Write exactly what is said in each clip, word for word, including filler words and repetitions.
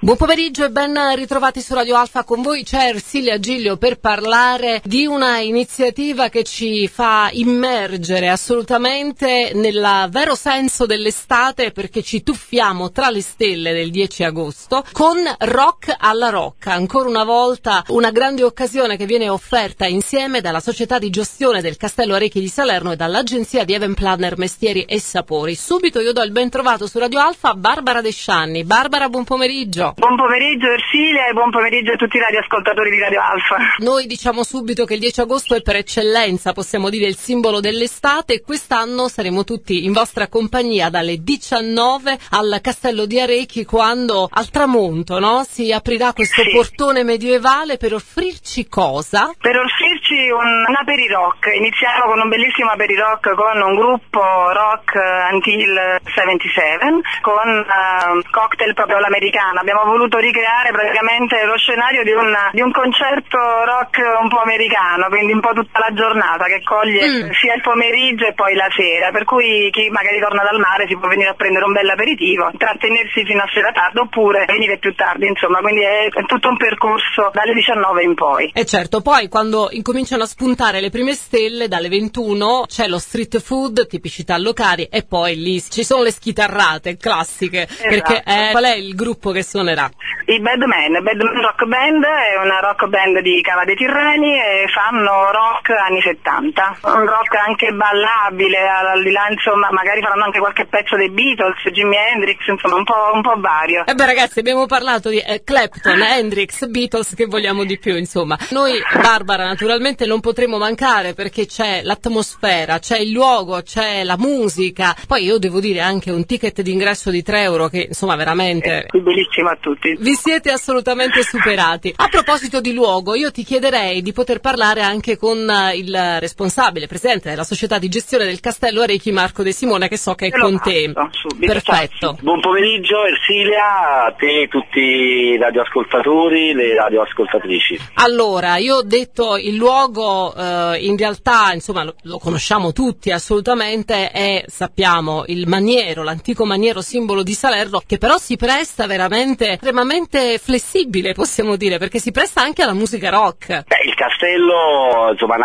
Buon pomeriggio e ben ritrovati su Radio Alfa. Con voi c'è Ersilia Giglio per parlare di una iniziativa che ci fa immergere assolutamente nel vero senso dell'estate, perché ci tuffiamo tra le stelle del dieci agosto con Rock alla Rocca. Ancora una volta una grande occasione che viene offerta insieme dalla società di gestione del Castello Arechi di Salerno e dall'agenzia di Event Planner Mestieri e Sapori. Subito io do il ben trovato su Radio Alfa a Barbara Descianni. Barbara, buon pomeriggio. Buon pomeriggio Ersilia e buon pomeriggio a tutti i radioascoltatori di Radio Alfa. Noi diciamo subito che il dieci agosto è per eccellenza, possiamo dire, il simbolo dell'estate, e quest'anno saremo tutti in vostra compagnia dalle diciannove al Castello di Arechi, quando al tramonto, no, si aprirà questo sì. portone medievale per offrirci cosa? Per offrirci un, un aperirock. Iniziamo con un bellissimo aperirock con un gruppo rock Until settantasette, con uh, cocktail proprio all'americana. Abbiamo voluto ricreare praticamente lo scenario di un, di un concerto rock un po' americano, quindi un po' tutta la giornata, che coglie mm. sia il pomeriggio e poi la sera, per cui chi magari torna dal mare si può venire a prendere un bel aperitivo, trattenersi fino a sera tardi oppure venire più tardi, insomma, quindi è, è tutto un percorso dalle diciannove in poi. E certo, poi quando incominciano a spuntare le prime stelle, dalle ventuno c'è lo street food, tipicità locali, e poi lì ci sono le schitarrate classiche, esatto. Perché è, qual è il gruppo che suonerà? I Badman, Badman Rock Band è una rock band di Cava dei Tirreni e fanno rock anni settanta, un rock anche ballabile, al di là, insomma, magari faranno anche qualche pezzo dei Beatles, Jimi Hendrix, insomma un po', un po' vario. E beh ragazzi, abbiamo parlato di eh, Clapton, Hendrix, Beatles, che vogliamo di più, insomma. Noi, Barbara, naturalmente non potremo mancare, perché c'è l'atmosfera, c'è il luogo, c'è la musica, poi io devo dire anche un ticket d'ingresso di tre euro che, insomma, veramente... È bellissimo a tutti. Vi siete assolutamente superati. A proposito di luogo, io ti chiederei di poter parlare anche con il responsabile, presidente della società di gestione del Castello Arechi, Marco De Simone, che so che è te lo con te. Subito. Perfetto. Ciao. Buon pomeriggio Ersilia, a te, tutti i radioascoltatori, le radioascoltatrici. Allora, io ho detto il luogo, eh, in realtà, insomma, lo, lo conosciamo tutti assolutamente, è, sappiamo, il maniero, l'antico maniero simbolo di Salerno, che però si presta veramente, estremamente flessibile, possiamo dire, perché si presta anche alla musica rock. Beh, il castello, insomma,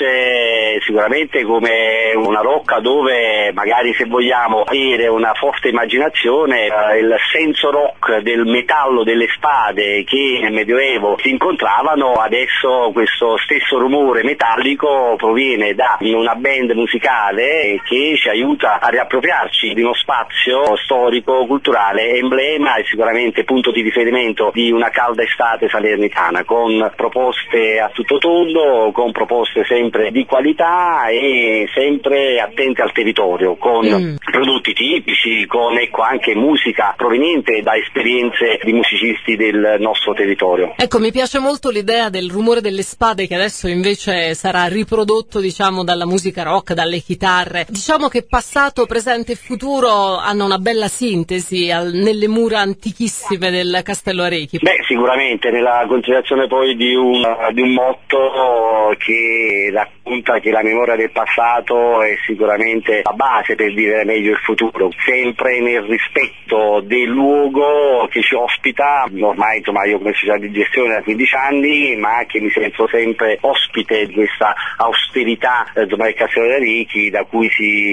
nasce sicuramente come una rocca dove magari, se vogliamo avere una forte immaginazione, eh, il senso rock del metallo delle spade che nel Medioevo si incontravano, adesso questo stesso rumore metallico proviene da una band musicale che ci aiuta a riappropriarci di uno spazio storico, culturale, emblema e sicuramente punto di riferimento di una calda estate salernitana, con proposte a tutto tondo, con proposte sempre di qualità e sempre attente al territorio, con mm. prodotti tipici, con ecco anche musica proveniente da esperienze di musicisti del nostro territorio. Ecco, mi piace molto l'idea del rumore delle spade, che adesso invece sarà riprodotto, diciamo, dalla musica rock, dalle chitarre. Diciamo che passato, presente e futuro hanno una bella sintesi al, nelle mura antichissime del Castello Arechi. Beh, sicuramente nella considerazione poi di un, di un motto che racconta che la memoria del passato è sicuramente la base per vivere meglio il futuro, sempre nel rispetto del luogo che ci ospita. Ormai, insomma, io come società di gestione da quindici anni, ma che mi sento sempre ospite di questa austerità, insomma, del Castello di Arechi, da cui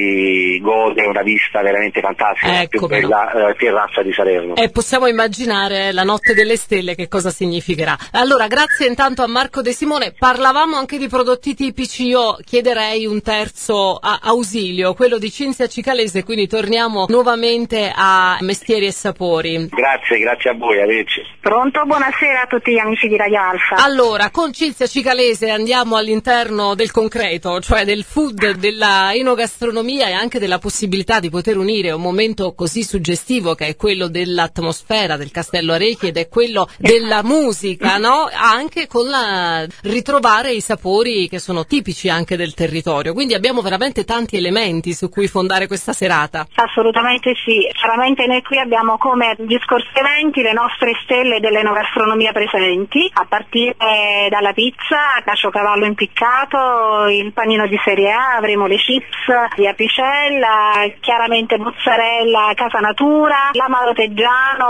si gode una vista veramente fantastica, ecco, la più bella eh, terrazza di Salerno. E possiamo immaginare la notte delle stelle che cosa significherà. Allora, grazie intanto a Marco De Simone. Parlavamo anche di prodotti tipici, io chiederei un terzo a ausilio, quello di Cinzia Cicalese, quindi torniamo nuovamente a Mestieri e Sapori. Grazie, grazie a voi, arrivederci. Pronto? Buonasera a tutti gli amici di Radio Alfa. Allora, con Cinzia Cicalese andiamo all'interno del concreto, cioè del food, della enogastronomia e anche della possibilità di poter unire un momento così suggestivo che è quello dell'atmosfera del Castello Arechi ed è quello della musica, no? Anche con la ritrovare i sapori che sono tipici anche del territorio. Quindi abbiamo veramente tanti elementi su cui fondare questa serata. Assolutamente sì. Chiaramente noi qui abbiamo come gli scorsi eventi le nostre stelle dell'enogastronomia presenti, a partire dalla pizza, caciocavallo impiccato, il panino di serie A, avremo le chips di apicella, chiaramente mozzarella Casa Natura, l'amaro teggiano, birra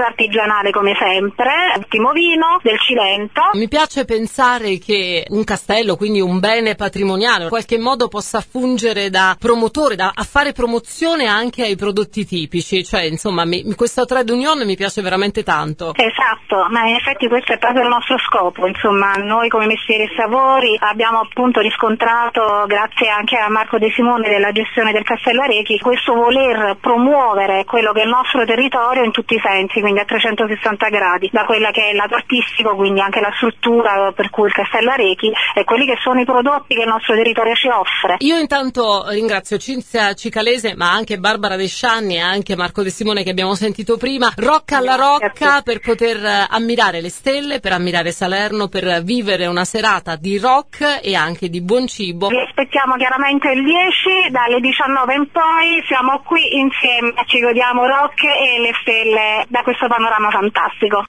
artigianale come sempre, ottimo vino del Cilento. Mi piace pensare che un castello, quindi un bene patrimoniale, in qualche modo possa fungere da promotore, da a fare promozione anche ai prodotti tipici, cioè insomma mi, questa trade union mi piace veramente tanto. Esatto, ma in effetti questo è proprio il nostro scopo, insomma noi come Mestieri e Sapori abbiamo appunto riscontrato, grazie anche a Marco De Simone della gestione del Castello Arechi, questo voler promuovere quello che è il nostro territorio in tutti i sensi, quindi a trecentosessanta gradi, da quella che è il lato artistico, quindi anche la struttura per cui il Castello Arechi e quelli che sono i prodotti che il nostro territorio ci offre. Io intanto ringrazio Cinzia Cicalese, ma anche Barbara Descianni e anche Marco De Simone che abbiamo sentito prima, Rocca alla Rocca, per poter ammirare le stelle, per ammirare Salerno, per vivere una serata di rock e anche di buon cibo. Vi aspettiamo chiaramente il dieci, dalle diciannove in poi siamo qui insieme, ci godiamo rock e le stelle da questo panorama fantastico.